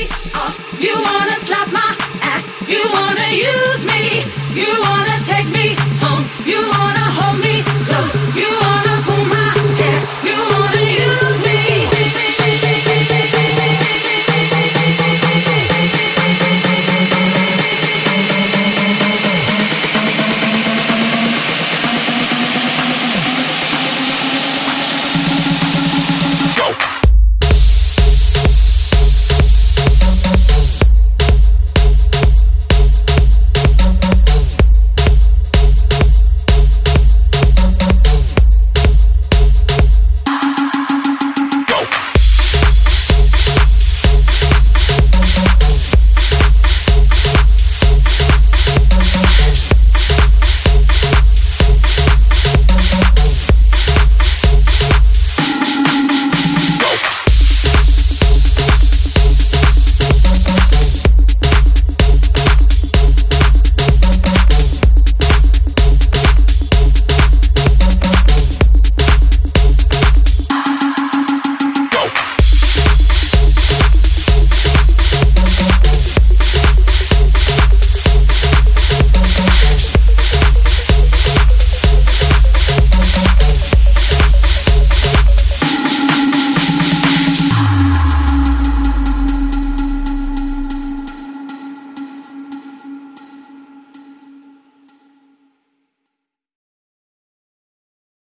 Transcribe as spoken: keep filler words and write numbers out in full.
off. You wanna slap my ass. You wanna use me. You wanna take me home. You wanna hold me close. You